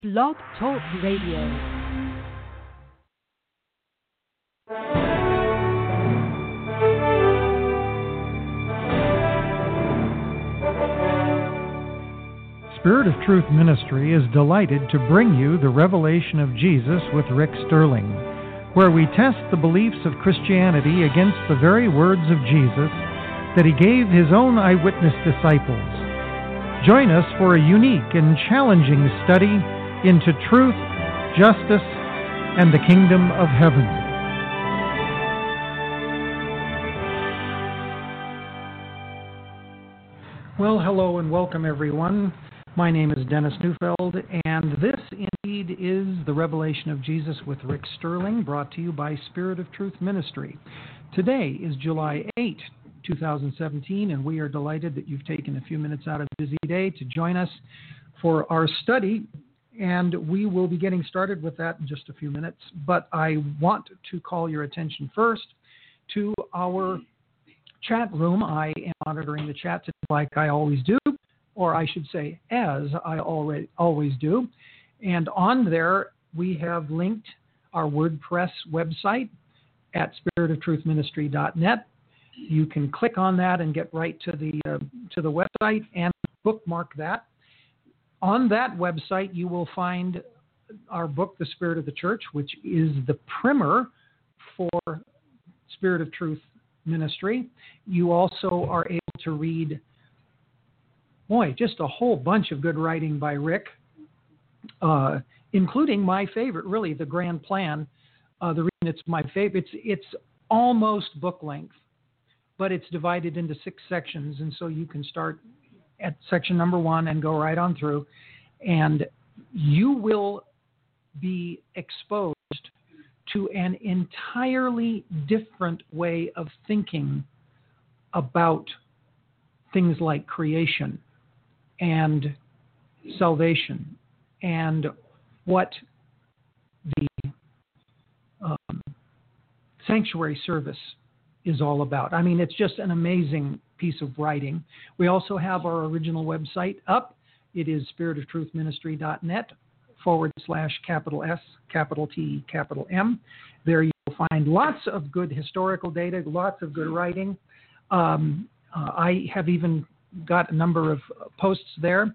Blog Talk Radio. Spirit of Truth Ministry is delighted to bring you the Revelation of Jesus with Rick Sterling, where we test the beliefs of Christianity against the very words of Jesus that he gave his own eyewitness disciples. Join us for a unique and challenging study into truth, justice, and the kingdom of heaven. Well, hello and welcome, everyone. My name is Dennis Neufeld, and this indeed is the Revelation of Jesus with Rick Sterling, brought to you by Spirit of Truth Ministry. Today is July 8, 2017, and we are delighted that you've taken a few minutes out of a busy day to join us for our study, and we will be getting started with that in just a few minutes. But I want to call your attention first to our chat room. I am monitoring the chat today like I always do, or I should say as I always do. And on there, we have linked our WordPress website at spiritofTruthMinistry.net. You can click on that and get right to the website and bookmark that. On that website, you will find our book, The Spirit of the Church, which is the primer for Spirit of Truth Ministry. You also are able to read, just a whole bunch of good writing by Rick, including my favorite, really, The Grand Plan. The reason it's my favorite, it's almost book length, but it's divided into 6 sections, and so you can start at section number 1 and go right on through, and you will be exposed to an entirely different way of thinking about things like creation and salvation and what the sanctuary service is all about. I mean, it's just an amazing piece of writing. We also have our original website up. It is spiritofTruthMinistry.net /S, capital T, capital M. There you'll find lots of good historical data, lots of good writing. I have even got a number of posts there.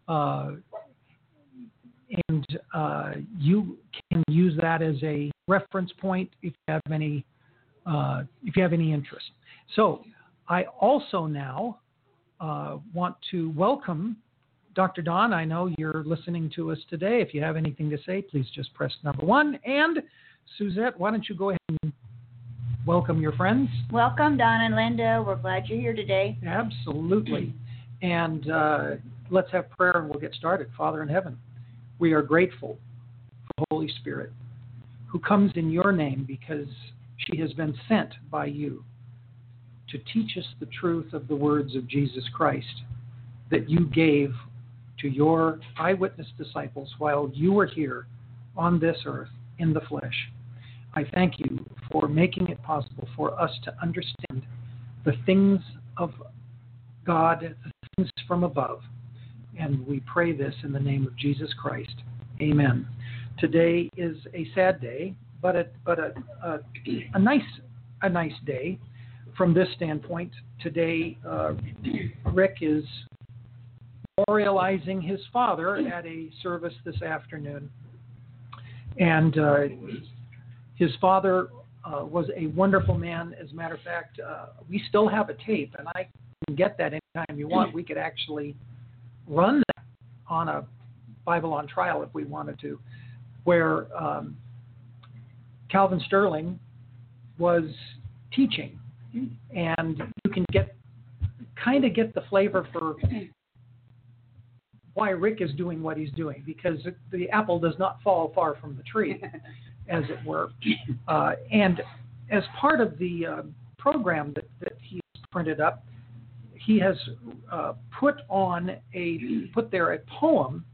And you can use that as a reference point if you have any interest. So I also now want to welcome Dr. Don. I know you're listening to us today. If you have anything to say, please just press number 1. And Suzette, why don't you go ahead and welcome your friends? Welcome, Don and Linda. We're glad you're here today. Absolutely. And let's have prayer and we'll get started. Father in heaven, we are grateful for the Holy Spirit who comes in your name because she has been sent by you to teach us the truth of the words of Jesus Christ that you gave to your eyewitness disciples while you were here on this earth in the flesh. I thank you for making it possible for us to understand the things of God, the things from above. And we pray this in the name of Jesus Christ. Amen. Today is a sad day, but a nice day from this standpoint. Today, Rick is memorializing his father at a service this afternoon, and his father was a wonderful man. As a matter of fact, we still have a tape, and I can get that anytime you want. We could actually run that on a Bible on Trial if we wanted to, where Calvin Sterling was teaching, and you can get the flavor for why Rick is doing what he's doing, because the apple does not fall far from the tree, as it were. And as part of the program that he's printed up, he has put there a poem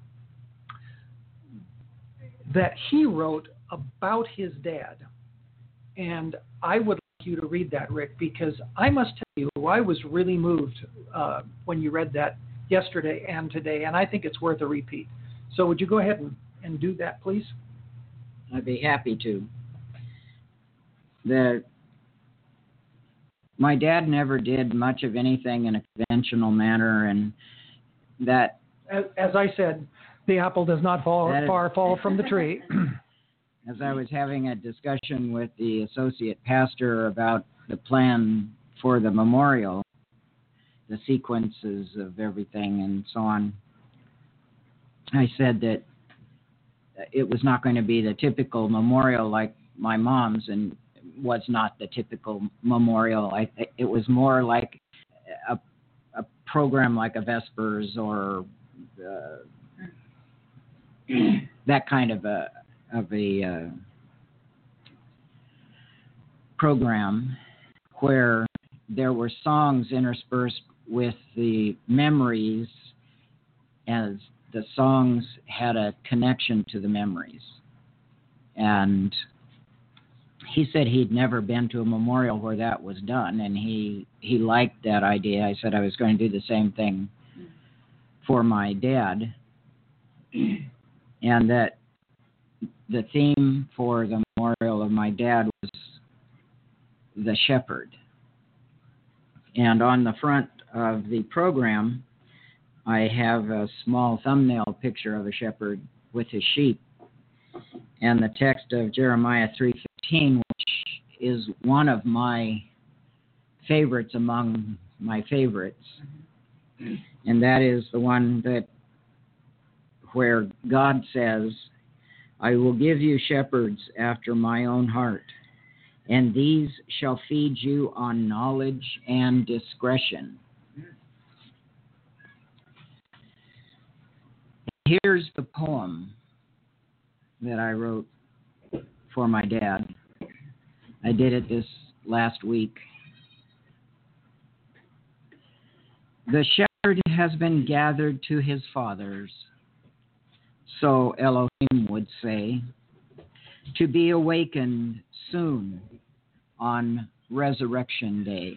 that he wrote about his dad. And I would like you to read that, Rick, because I must tell you, I was really moved when you read that yesterday and today, and I think it's worth a repeat. So would you go ahead and and do that, please? I'd be happy to. My dad never did much of anything in a conventional manner, and that... As I said, the apple does not fall from the tree. As I was having a discussion with the associate pastor about the plan for the memorial, the sequences of everything and so on, I said that it was not going to be the typical memorial like my mom's, and was not the typical memorial. It was more like a program like a Vespers or that kind of a program where there were songs interspersed with the memories, as the songs had a connection to the memories. And he said he'd never been to a memorial where that was done, and he liked that idea. I said I was going to do the same thing for my dad, and that the theme for the memorial of my dad was the shepherd. And on the front of the program, I have a small thumbnail picture of a shepherd with his sheep, and the text of Jeremiah 3:15, which is one of my favorites among my favorites. And that is the one where God says, I will give you shepherds after my own heart, and these shall feed you on knowledge and discretion. Here's the poem that I wrote for my dad. I did it this last week. The shepherd has been gathered to his fathers, so Elohim would say, to be awakened soon on Resurrection Day,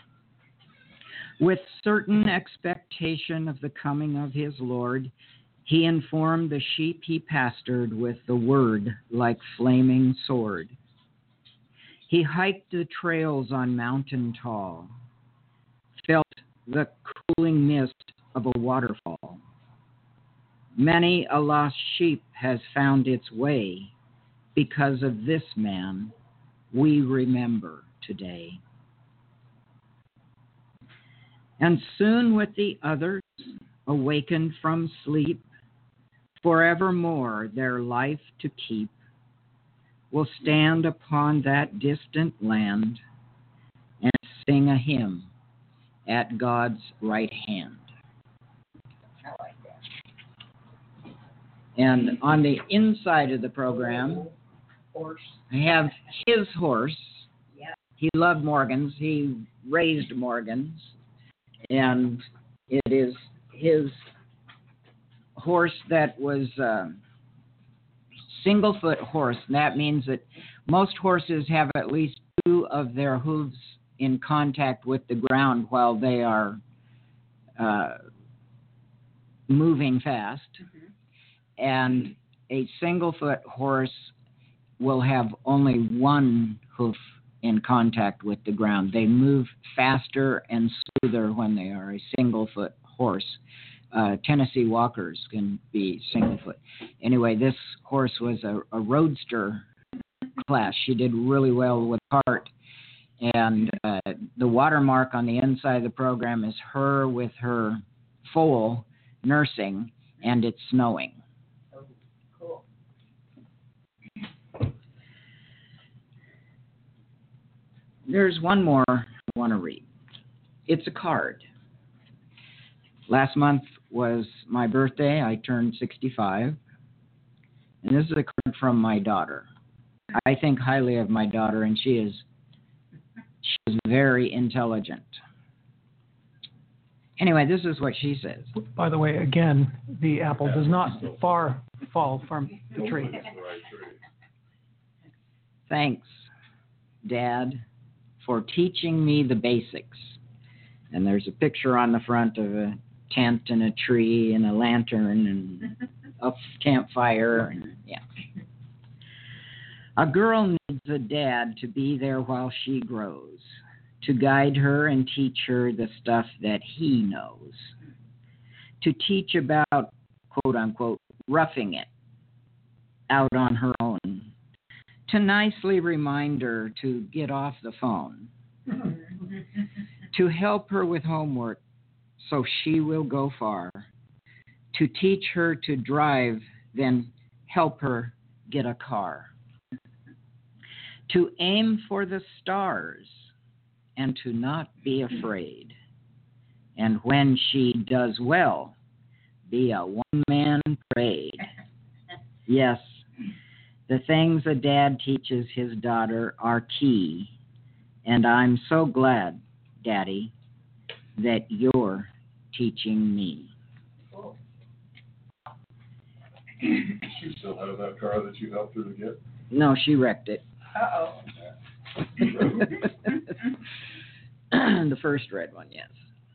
with certain expectation of the coming of his Lord. He informed the sheep he pastured with the word like flaming sword. He hiked the trails on mountain tall, felt the cooling mist of a waterfall. Many a lost sheep has found its way. Because of this man, we remember today. And soon with the others, awakened from sleep, forevermore their life to keep, will stand upon that distant land and sing a hymn at God's right hand. I like that. And on the inside of the program, I have his horse. Yep. He loved Morgan's. He raised Morgan's. And it is his horse that was a single-foot horse. And that means that most horses have at least two of their hooves in contact with the ground while they are moving fast. Mm-hmm. And a single-foot horse will have only one hoof in contact with the ground. They move faster and smoother when they are a single-foot horse. Tennessee Walkers can be single-foot. Anyway, this horse was a roadster class. She did really well with cart. And the watermark on the inside of the program is her with her foal nursing, and it's snowing. Oh, cool. There's one more I want to read. It's a card. Last month was my birthday. I turned 65. And this is a card from my daughter. I think highly of my daughter, and she is very intelligent. Anyway, this is what she says. By the way, again, the apple does not fall from the tree. Thanks, Dad, for teaching me the basics. And there's a picture on the front of a tent and a tree and a lantern and a campfire. And, yeah. A girl needs a dad to be there while she grows, to guide her and teach her the stuff that he knows, to teach about, quote unquote, roughing it out on her own, to nicely remind her to get off the phone, to help her with homework so she will go far, to teach her to drive, then help her get a car, to aim for the stars and to not be afraid. And when she does well, be a one-man parade. Yes, the things a dad teaches his daughter are key, and I'm so glad, Daddy, that you're teaching me. She still has that car that you helped her to get? No, she wrecked it. Uh-oh. The first red one, yes.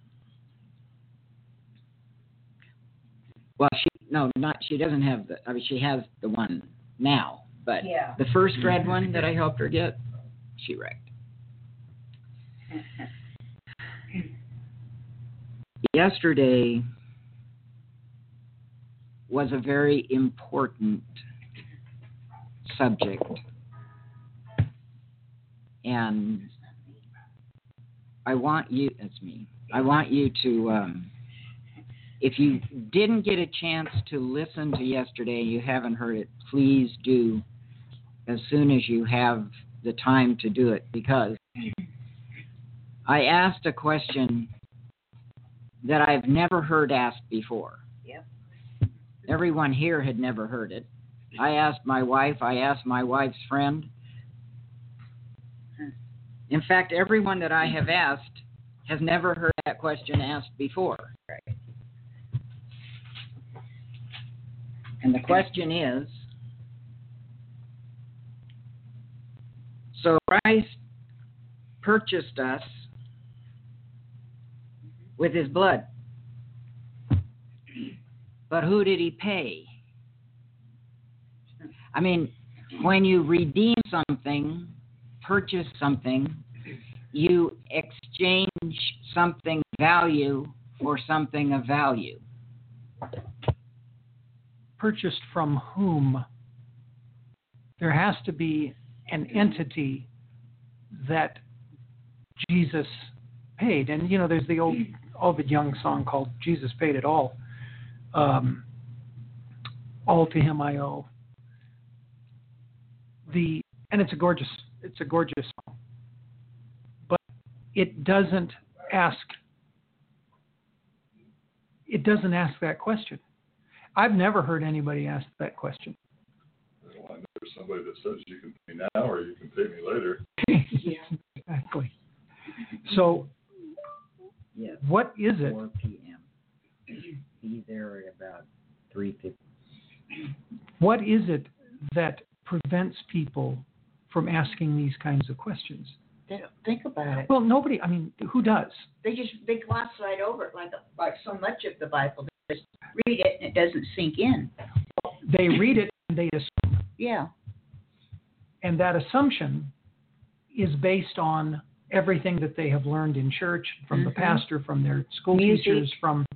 Well, she doesn't have she has the one now, but Yeah. the first red one that I helped her get, she wrecked. Yesterday was a very important subject, and I want you to, if you didn't get a chance to listen to yesterday, you haven't heard it, please do as soon as you have the time to do it, because I asked a question that I've never heard asked before. Yep. Everyone here had never heard it. I asked my wife, I asked my wife's friend. In fact, everyone that I have asked has never heard that question asked before. Right. And the question is, so Christ purchased us with his blood, but who did he pay? I mean, when you redeem something, purchase something, you exchange something value for something of value. Purchased from whom? There has to be an entity that Jesus paid. And, you know, there's the old Ovid Young song called Jesus Paid It All. All to him I owe. And it's a gorgeous song. But it doesn't ask that question. I've never heard anybody ask that question. Well, I know there's somebody that says you can pay now or you can pay me later. Yeah, exactly. So, Yes. What is it? 4 p.m. Be there at about 3:50. What is it that prevents people from asking these kinds of questions? They don't think about it. Well, nobody. I mean, who does? They gloss right over it like so much of the Bible. They just read it and it doesn't sink in. They read it and they assume. Yeah. And that assumption is based on everything that they have learned in church, from the pastor, from their school Music. teachers, from,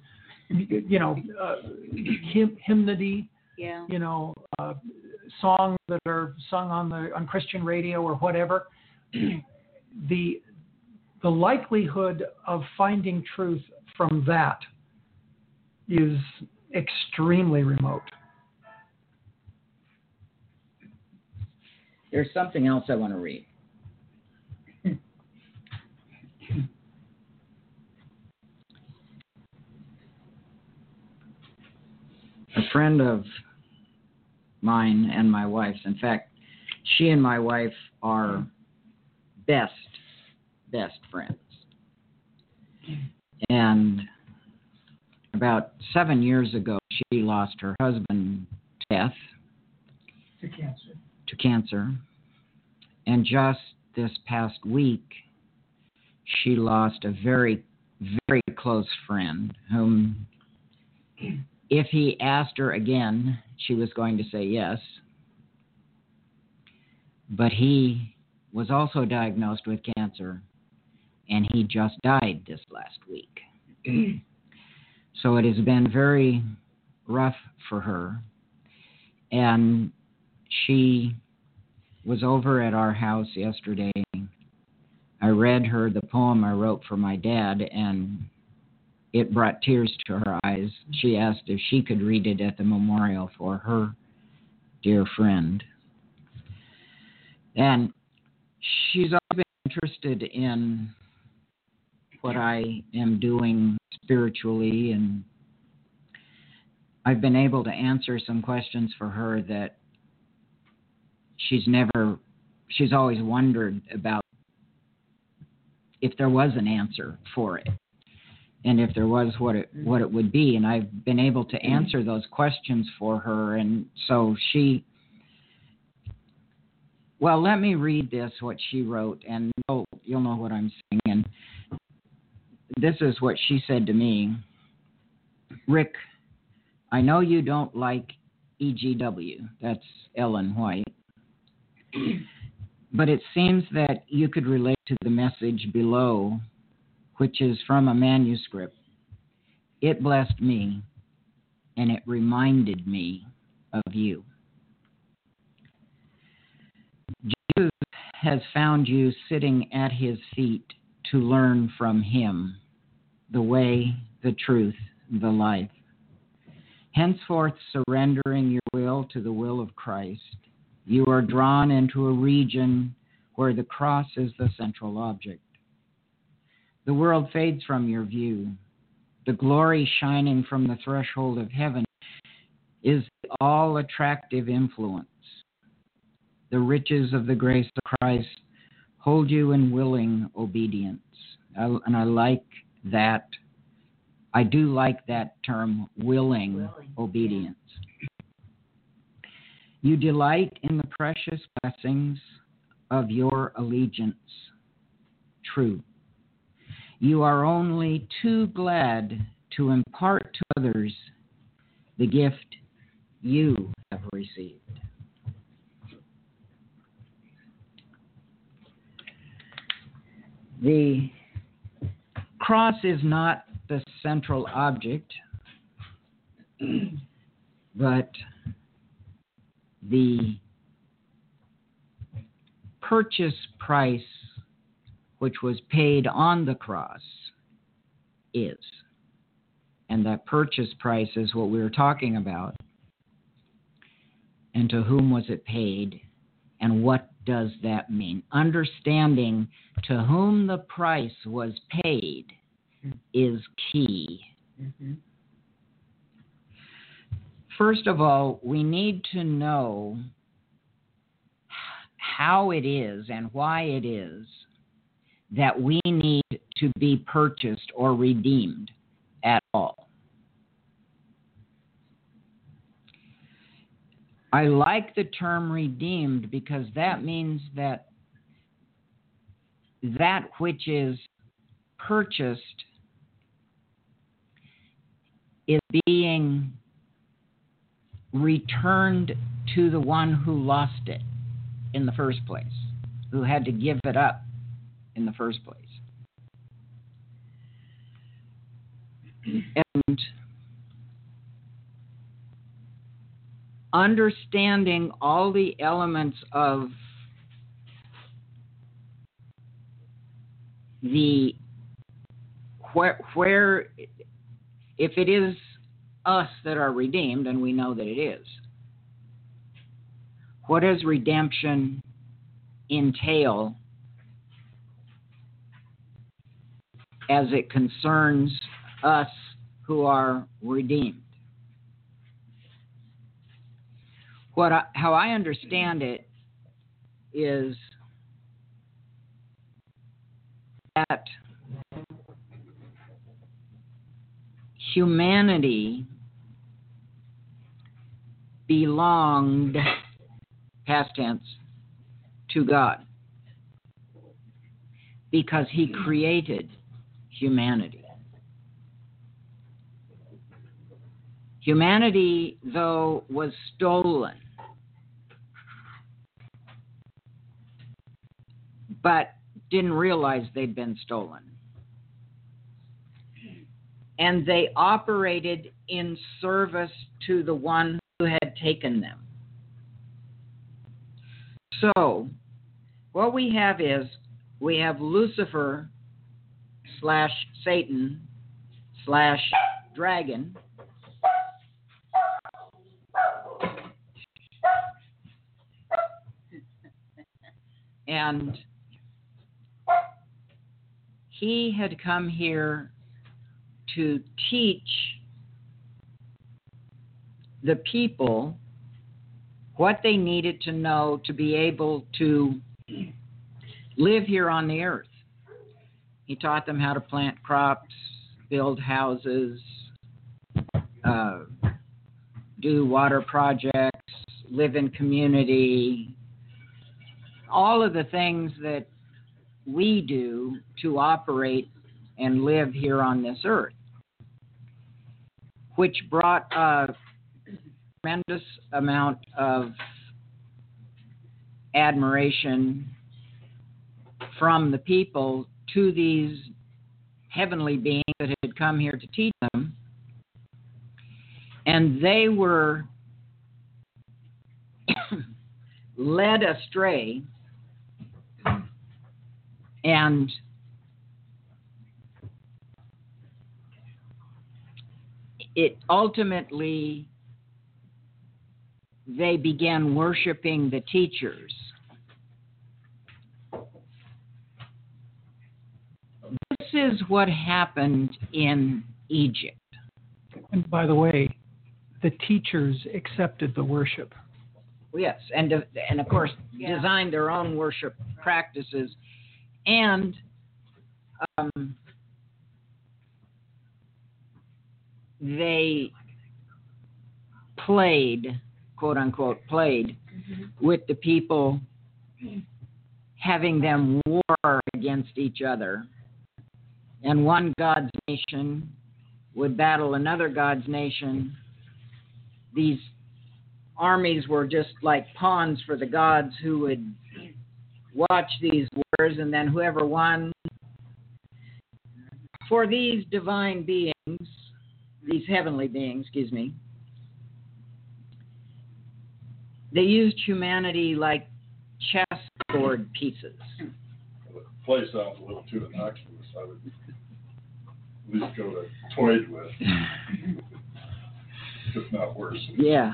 hymnody, Yeah. Songs that are sung on Christian radio or whatever. The likelihood of finding truth from that is extremely remote. There's something else I want to read. A friend of mine and my wife's, in fact, she and my wife are best friends. And about 7 years ago, she lost her husband to death. To cancer. And just this past week, she lost a very, very close friend whom if he asked her again, she was going to say yes. But he was also diagnosed with cancer, and he just died this last week. So it has been very rough for her. And she was over at our house yesterday. I read her the poem I wrote for my dad, and it brought tears to her eyes. She asked if she could read it at the memorial for her dear friend. And she's always been interested in what I am doing spiritually, and I've been able to answer some questions for her that she's always wondered about, if there was an answer for it, and if there was, what it would be. And I've been able to answer those questions for her. And so well, let me read this, what she wrote, and you'll know what I'm saying. And this is what she said to me. Rick, I know you don't like EGW, that's Ellen White, but it seems that you could relate to the message below, which is from a manuscript. It blessed me, and it reminded me of you. Jesus has found you sitting at his feet to learn from him the way, the truth, the life. Henceforth, surrendering your will to the will of Christ, you are drawn into a region where the cross is the central object. The world fades from your view. The glory shining from the threshold of heaven is the all-attractive influence. The riches of the grace of Christ hold you in willing obedience. And I like that. I do like that term, willing obedience. You delight in the precious blessings of your allegiance. True. You are only too glad to impart to others the gift you have received. The cross is not the central object, but the purchase price which was paid on the cross is. And that purchase price is what we were talking about. And to whom was it paid? And what does that mean? Understanding to whom the price was paid is key. Mm-hmm. First of all, we need to know how it is and why it is that we need to be purchased or redeemed at all. I like the term redeemed because that means that which is purchased is being returned to the one who lost it in the first place, who had to give it up in the first place. And understanding all the elements of the where if it is us that are redeemed, and we know that it is, what does redemption entail as it concerns us who are redeemed? How I understand it is that humanity belonged, past tense, to God because he created humanity. Humanity, though, was stolen, but didn't realize they'd been stolen. And they operated in service to the one who had taken them. So, what we have is, we have Lucifer / Satan / dragon, and he had come here to teach the people what they needed to know to be able to live here on the earth. He taught them how to plant crops, build houses, do water projects, live in community, all of the things that we do to operate and live here on this earth, which brought a tremendous amount of admiration from the people to these heavenly beings that had come here to teach them. And they were led astray, and it ultimately, they began worshiping the teachers. This is what happened in Egypt. And by the way, the teachers accepted the worship. Yes, and of course, designed their own worship practices, and they played, quote unquote, with the people, having them war against each other. And one God's nation would battle another God's nation. These armies were just like pawns for the gods who would watch these wars, and then whoever won. For these divine beings, these heavenly beings, they used humanity like chessboard pieces. The play sounds a little too innocuous. I would at least go to toyed with, if not worse. Yeah.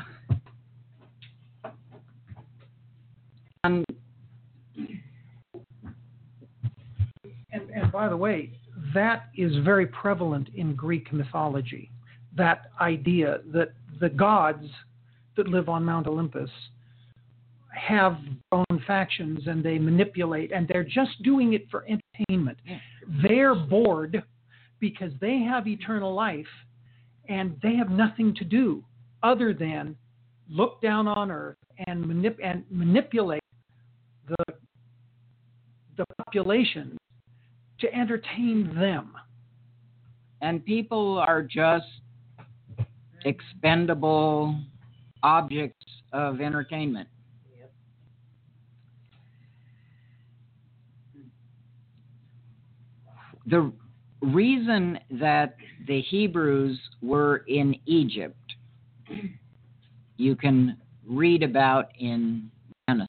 And by the way, that is very prevalent in Greek mythology. That idea that the gods that live on Mount Olympus have their own factions and they manipulate, and they're just doing it for entertainment. They're bored because they have eternal life and they have nothing to do other than look down on earth and manipulate the population to entertain them. And people are just expendable objects of entertainment. Yep. The reason that the Hebrews were in Egypt, you can read about in Genesis.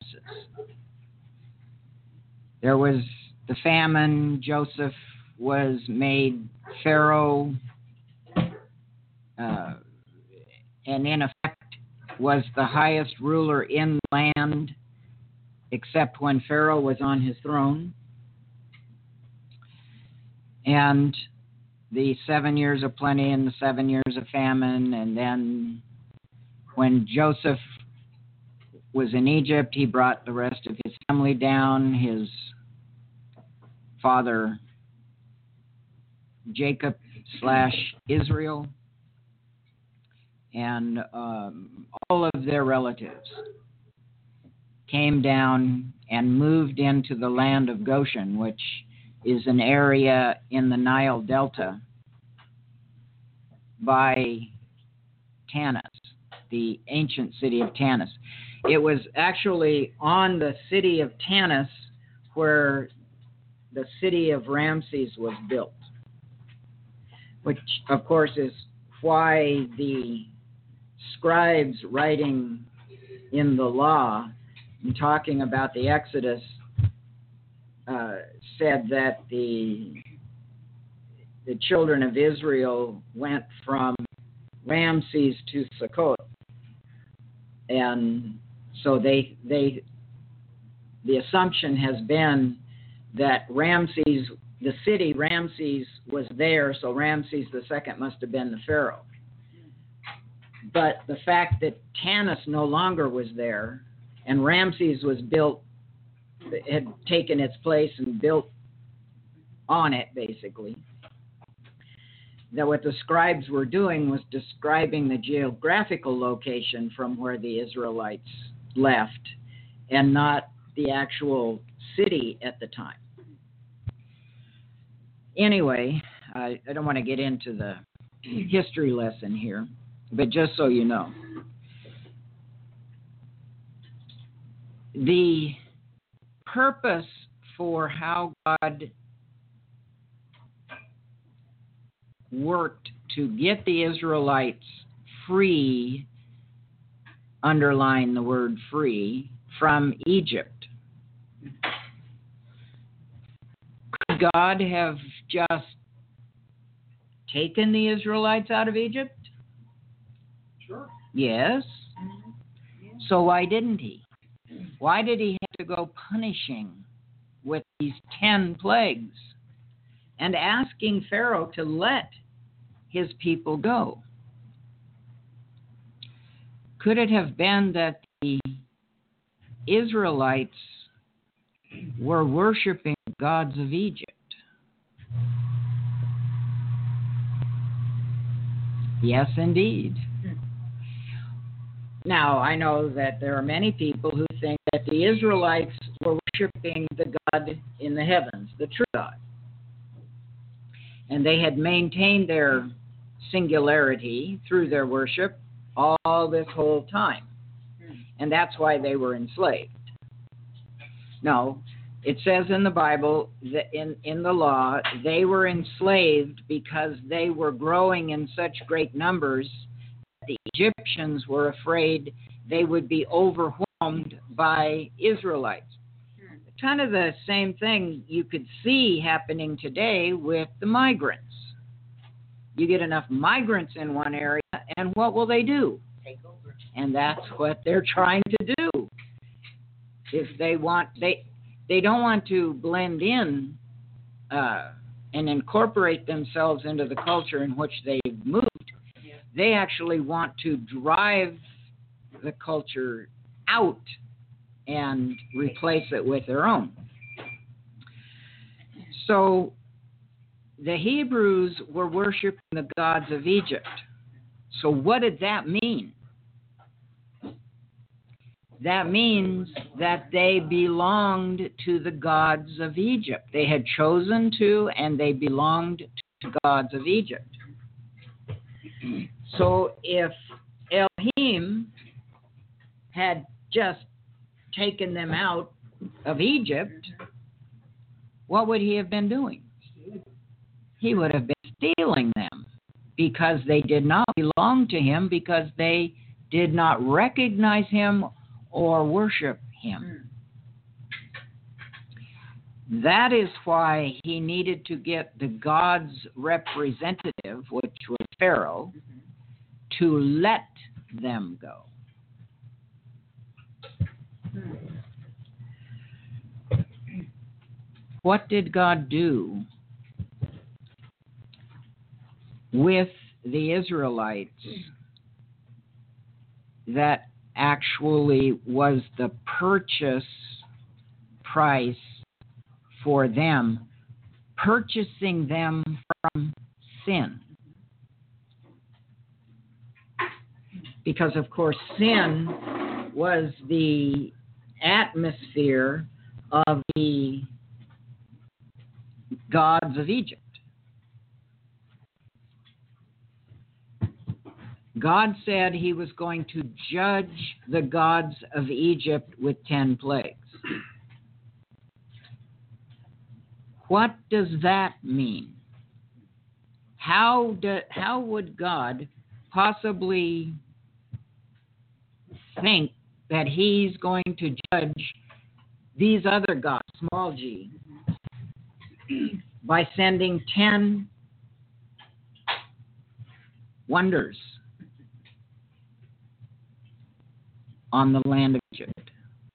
There was the famine. Joseph was made Pharaoh, and in effect was the highest ruler in the land, except when Pharaoh was on his throne. And the 7 years of plenty and the 7 years of famine, and then when Joseph was in Egypt, he brought the rest of his family down, his father Jacob / Israel, and all of their relatives came down and moved into the land of Goshen, which is an area in the Nile Delta, by Tanis, the ancient city of Tanis. It was actually on the city of Tanis where the city of Ramses was built, which, of course, is why the scribes writing in the law and talking about the Exodus said that the children of Israel went from Ramses to Sukkot, and so the assumption has been that Ramses, the city Ramses, was there, so Ramses II must have been the pharaoh. But the fact that Tanis no longer was there, and Ramses was built, had taken its place and built on it, basically, that what the scribes were doing was describing the geographical location from where the Israelites left, and not the actual city at the time. Anyway, I don't want to get into the history lesson here, but just so you know, the purpose for how God worked to get the Israelites free, underline the word free, from Egypt. Could God have just taken the Israelites out of Egypt? Sure. Yes. So why didn't he? Why did he have to go punishing with these 10 plagues and asking Pharaoh to let his people go? Could it have been that the Israelites were worshiping the gods of Egypt? Yes, indeed. Now, I know that there are many people who think that the Israelites were worshiping the God in the heavens, the true God. And they had maintained their singularity through their worship all this whole time. And that's why they were enslaved. No, it says in the Bible, that in the law, they were enslaved because they were growing in such great numbers that the Egyptians were afraid they would be overwhelmed by Israelites. Kind of the same thing you could see happening today with the migrants. You get enough migrants in one area, and what will they do? Take over. And that's what they're trying to do. If they want, they don't want to blend in and incorporate themselves into the culture in which they've moved. Yeah. They actually want to drive the culture out and replace it with their own. So the Hebrews were worshiping the gods of Egypt. So what did that mean? That means that they belonged to the gods of Egypt. They had chosen to, and they belonged to the gods of Egypt. So if Elohim had just taken them out of Egypt, what would he have been doing? He would have been stealing them, because they did not belong to him, because they did not recognize him or worship him. That is why he needed to get the God's representative, which was Pharaoh, to let them go. What did God do with the Israelites that actually was the purchase price for them, purchasing them from sin? Because, of course, sin was the atmosphere of the gods of Egypt. God said he was going to judge the gods of Egypt with 10 plagues. What does that mean? How would God possibly think that he's going to judge these other gods, small g, by sending 10 wonders on the land of Egypt?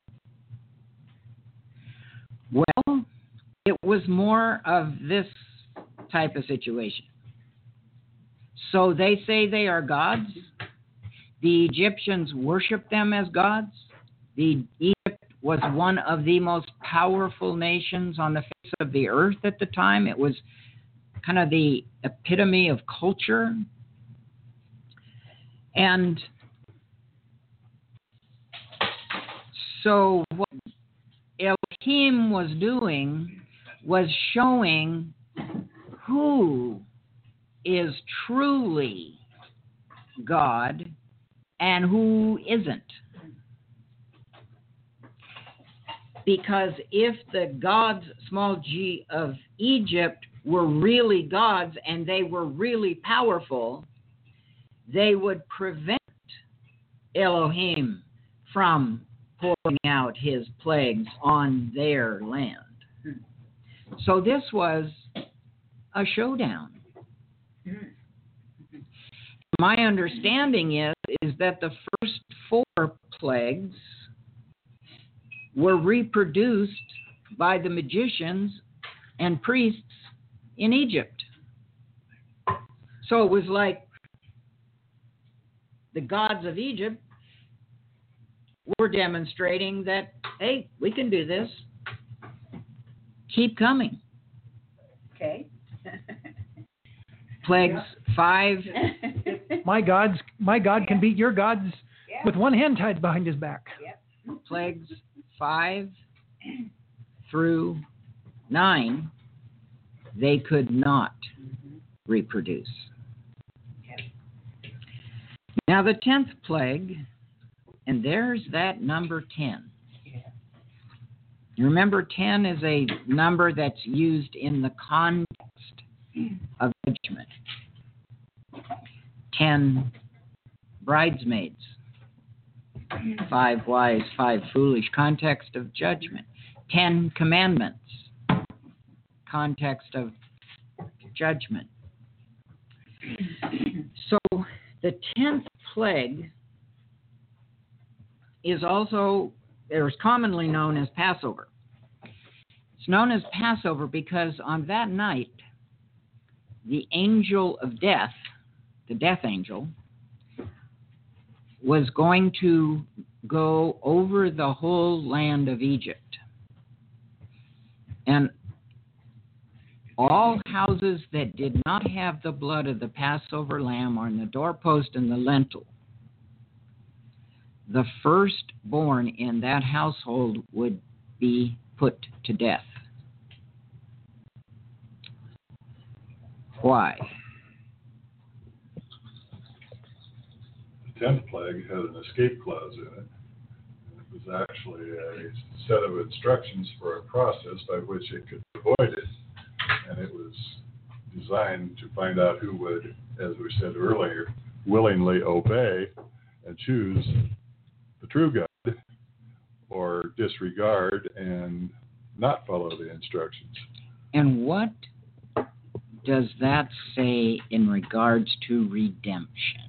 Well, it was more of this type of situation. So they say they are gods. The Egyptians worship them as gods. Egypt was one of the most powerful nations on the face of the earth at the time. It was kind of the epitome of culture. And so what Elohim was doing was showing who is truly God and who isn't. Because if the gods, small g, of Egypt were really gods and they were really powerful, they would prevent Elohim from pouring out his plagues on their land. So this was a showdown. My understanding is that the first 4 plagues were reproduced by the magicians and priests in Egypt. So it was like the gods of Egypt were demonstrating that, hey, we can do this. Keep coming. Okay. Plagues 5. My God can beat your gods with one hand tied behind his back. Plagues 5 through 9, they could not reproduce. Now the 10th plague, and there's that number 10. You remember 10 is a number that's used in the context of judgment. 10 bridesmaids, 5 wise, 5 foolish, context of judgment. 10 commandments, context of judgment. So the 10th plague is also, it was commonly known as Passover. It's known as Passover because on that night, the angel of death, the death angel, was going to go over the whole land of Egypt. And all houses that did not have the blood of the Passover lamb on the doorpost and the lintel, the firstborn in that household would be put to death. Why? The 10th plague had an escape clause in it. It was actually a set of instructions for a process by which it could avoid it. And it was designed to find out who would, as we said earlier, willingly obey and choose the true God or disregard and not follow the instructions. And what does that say in regards to redemption?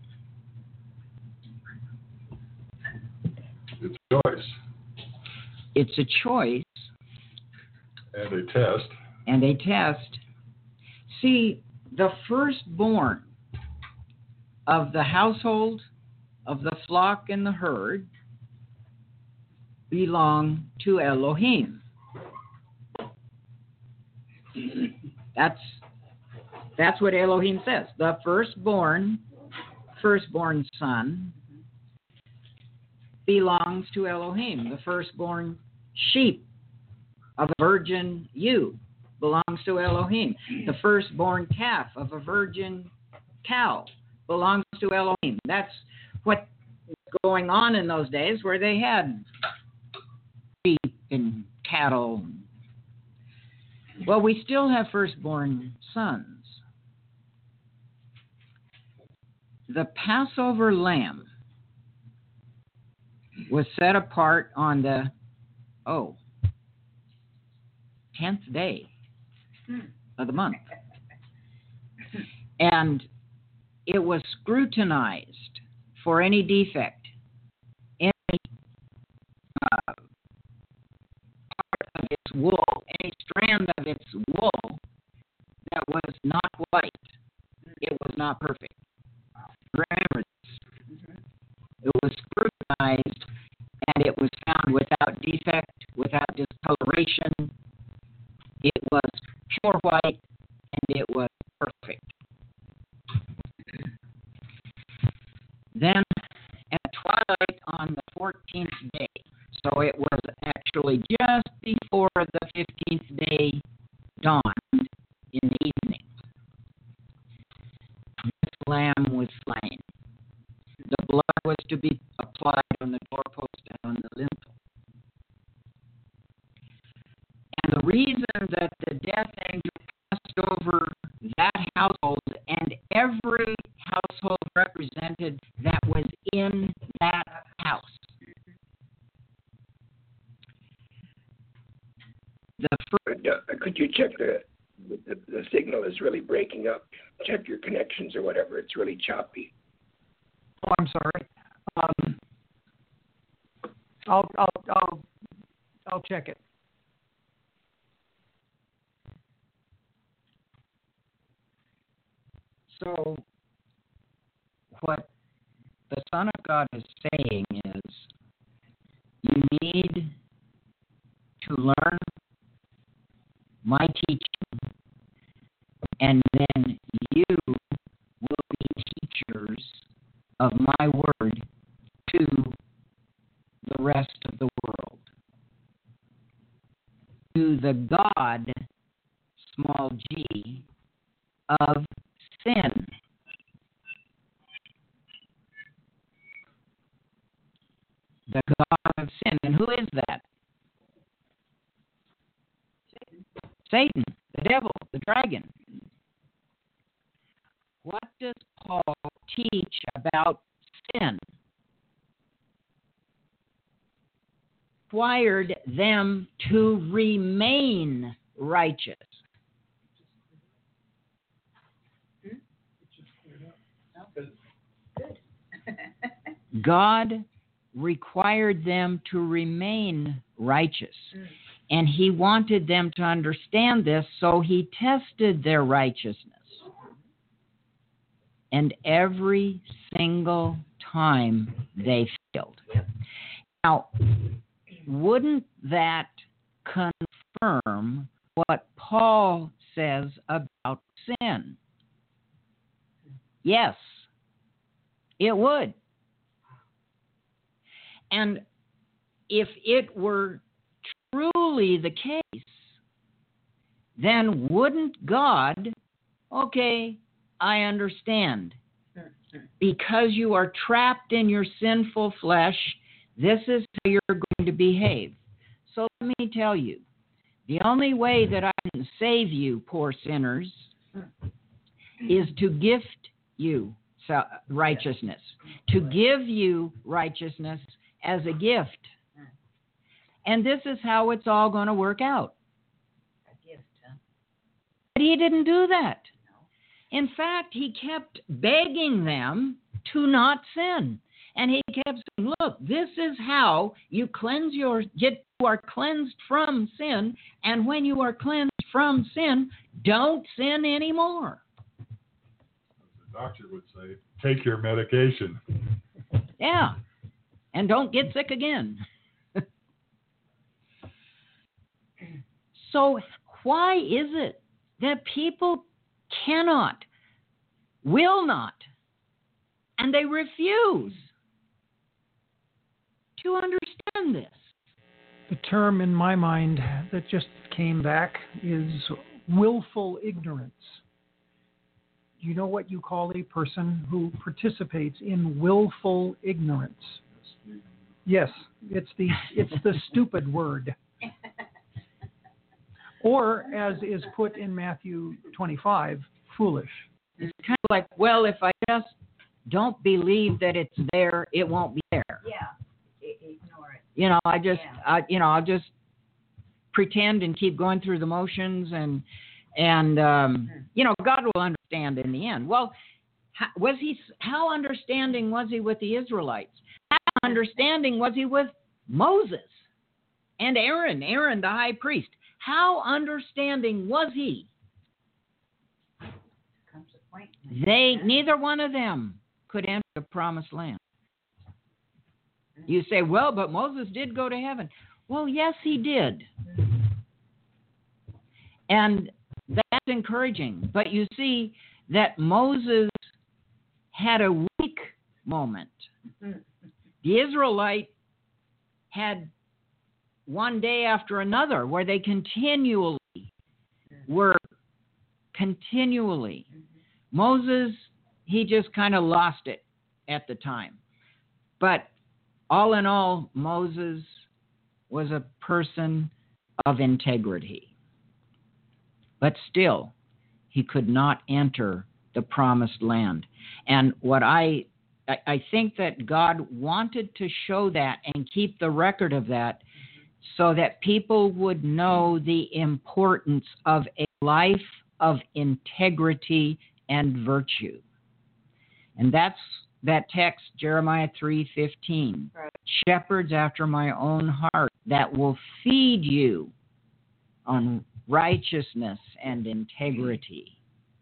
It's a choice. It's a choice. And a test. And a test. See, the firstborn of the household, of the flock and the herd, belong to Elohim. That's what Elohim says. The firstborn son belongs to Elohim. The firstborn sheep of a virgin ewe belongs to Elohim. The firstborn calf of a virgin cow belongs to Elohim. That's what was going on in those days where they had sheep and cattle. Well, we still have firstborn sons. The Passover lamb was set apart on the 10th day of the month. And it was scrutinized for any defect, any part of its wool, any strand of its wool that was not white. It was not perfect. Remember this. It was scrutinized, and it was found without defect, without discoloration. It was pure white, and it was perfect. Then, at twilight on the 14th day, so it was actually just before the 15th day dawned in the evening, this lamb was slain. The blood was to be applied on the doorpost and on the lintel. And the reason that the death angel passed over that household and every household represented that was in that house. Could you check the signal is really breaking up? Check your connections or whatever. It's really choppy. Oh, I'm sorry. I'll check it. So, what the Son of God is saying is, you need to learn my teaching, and then you will be teachers of my word to the rest of the world. To the God, small g, of sin. The God of sin. And who is that? Satan, the devil, the dragon. What does Paul teach about sin? Required them to remain righteous. God required them to remain righteous. And he wanted them to understand this, so he tested their righteousness. And every single time they failed. Now, wouldn't that confirm what Paul says about sin? Yes, it would. And if it were truly the case, then wouldn't God, okay, I understand. Because you are trapped in your sinful flesh, this is how you're going to behave. So let me tell you, the only way that I can save you, poor sinners, is to gift you righteousness. To give you righteousness as a gift. And this is how it's all going to work out. A gift, huh? But he didn't do that. No. In fact, he kept begging them to not sin. And he kept saying, look, this is how you you are cleansed from sin. And when you are cleansed from sin, don't sin anymore. As the doctor would say, take your medication. Yeah. And don't get sick again. So why is it that people cannot, will not, and they refuse to understand this? The term in my mind that just came back is willful ignorance. you know what you call a person who participates in willful ignorance? Yes, it's the stupid word. Or, as is put in Matthew 25, foolish. It's kind of like, well, if I just don't believe that it's there, it won't be there. Yeah. Ignore it. You know, I'll just pretend and keep going through the motions, and God will understand in the end. Well, how understanding was he with the Israelites? How understanding was he with Moses and Aaron the high priest? How understanding was he? Neither one of them could enter the promised land. You say, well, but Moses did go to heaven. Well, yes, he did. And that's encouraging. But you see that Moses had a weak moment. The Israelite had one day after another where they were continually. Moses, he just kind of lost it at the time. But all in all, Moses was a person of integrity. But still, he could not enter the promised land. And what I think that God wanted to show that and keep the record of that so that people would know the importance of a life of integrity and virtue. And that's that text, Jeremiah 3:15. Right. Shepherds after my own heart that will feed you on righteousness and integrity.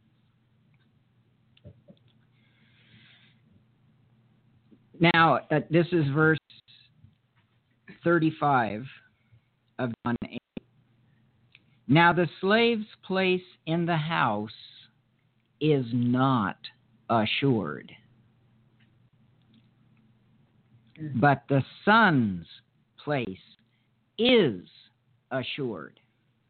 Now, this is verse 35 of John 8. Now the slave's place in the house is not assured, but the son's place is assured.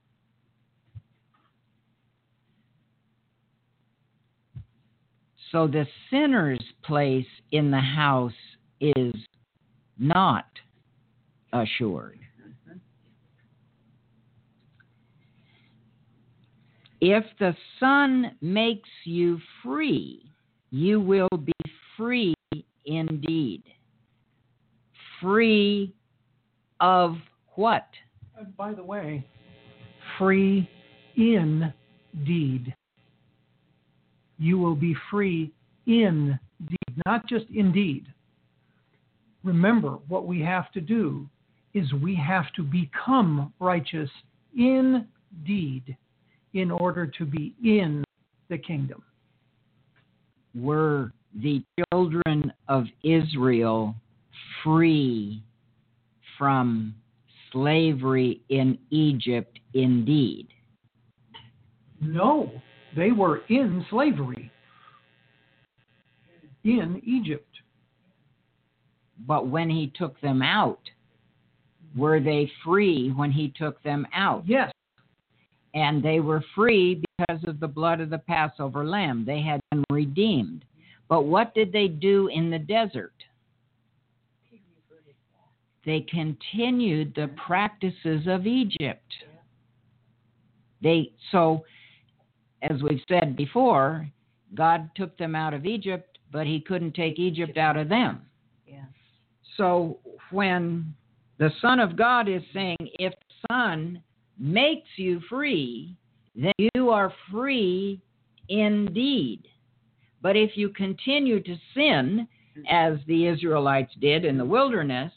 So the sinner's place in the house is not assured. If the Son makes you free, you will be free indeed. Free of what? By the way, free indeed. You will be free indeed, not just indeed. Remember, what we have to do is we have to become righteous indeed in order to be in the kingdom. Were the children of Israel free from slavery in Egypt indeed? No, they were in slavery in Egypt. But when he took them out, were they free when he took them out? Yes. And they were free because of the blood of the Passover lamb. They had been redeemed. But what did they do in the desert? They continued the practices of Egypt. So, as we've said before, God took them out of Egypt, but he couldn't take Egypt out of them. Yeah. So when the Son of God is saying, if the Son makes you free, then you are free indeed. But if you continue to sin, as the Israelites did in the wilderness,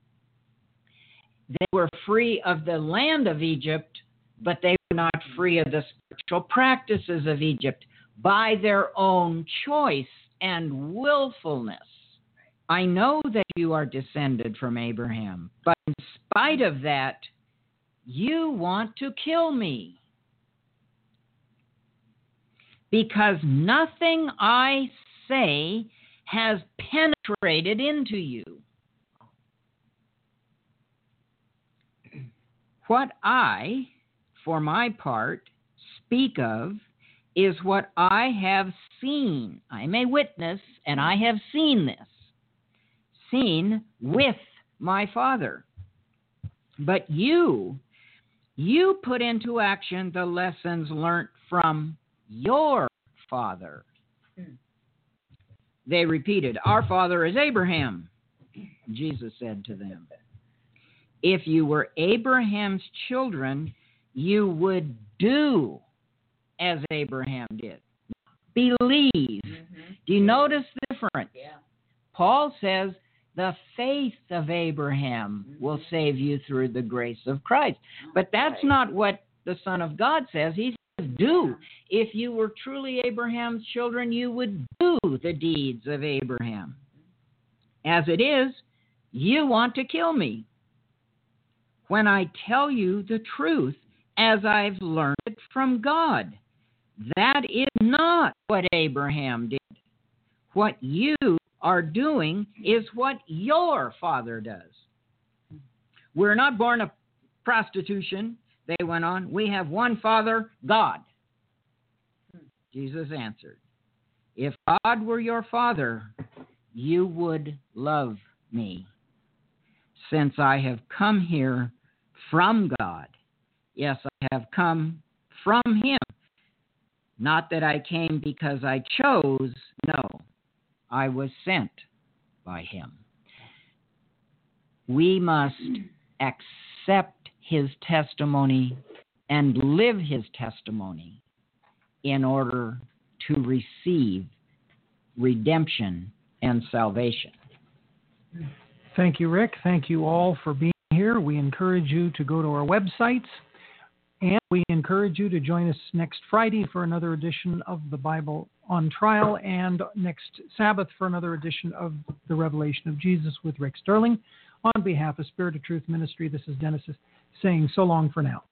they were free of the land of Egypt, but they were not free of the spiritual practices of Egypt by their own choice and willfulness. I know that you are descended from Abraham, but in spite of that, you want to kill me. Because nothing I say has penetrated into you. What I, for my part, speak of is what I have seen. I'm a witness, and I have seen this. Seen with my Father. But you put into action the lessons learnt from your father. They repeated, our father is Abraham. Jesus said to them, if you were Abraham's children, you would do as Abraham did. Believe. Mm-hmm. Do you notice the difference? Yeah. Paul says the faith of Abraham will save you through the grace of Christ. But that's not what the Son of God says. He says, do. If you were truly Abraham's children, you would do the deeds of Abraham. As it is, you want to kill me. When I tell you the truth, as I've learned it from God, that is not what Abraham did. What you are doing is what your father does. We're not born of prostitution, they went on. We have one Father, God. Jesus answered, if God were your Father, you would love me, since I have come here from God. Yes, I have come from Him. Not that I came because I chose, no, I was sent by Him. We must accept His testimony and live His testimony in order to receive redemption and salvation. Thank you, Rick. Thank you all for being here. We encourage you to go to our websites, and we encourage you to join us next Friday for another edition of the Bible on Trial, and next Sabbath for another edition of the Revelation of Jesus with Rick Sterling. On behalf of Spirit of Truth Ministry, this is Dennis saying so long for now.